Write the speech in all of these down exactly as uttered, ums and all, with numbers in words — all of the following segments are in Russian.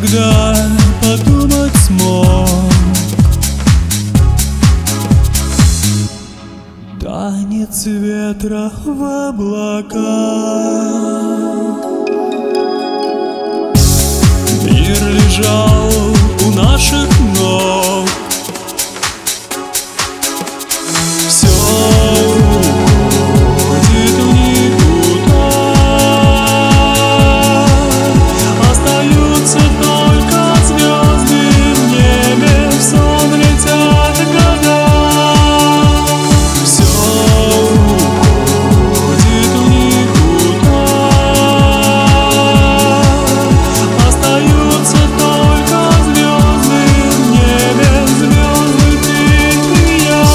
когда подумать смог. Танец ветра в облаках. Мир лежал у наших ног. Все уходит в никуда. Остаются только звезды в небе, в сон летят года. Все уходит в никуда. Остаются только звезды в небе, звезды ты и я.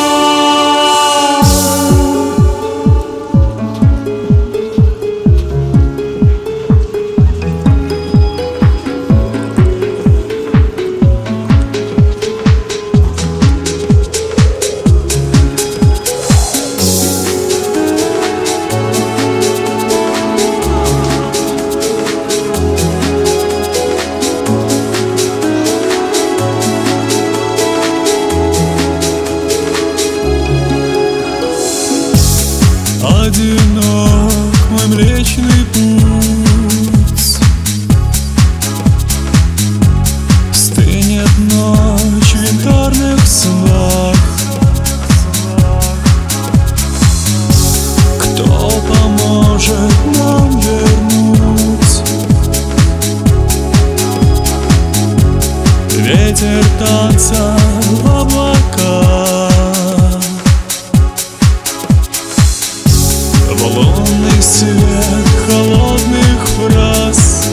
Одинок мой Млечный Путь, стынет ночь в янтарных снах. Кто поможет нам вернуть? Ветер танца в облаках. Лунный свет холодных фраз,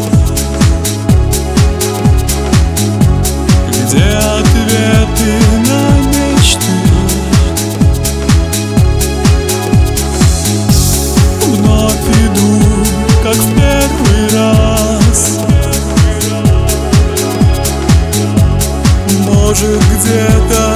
где ответы на мечты. Вновь иду, как в первый раз. Может, где-то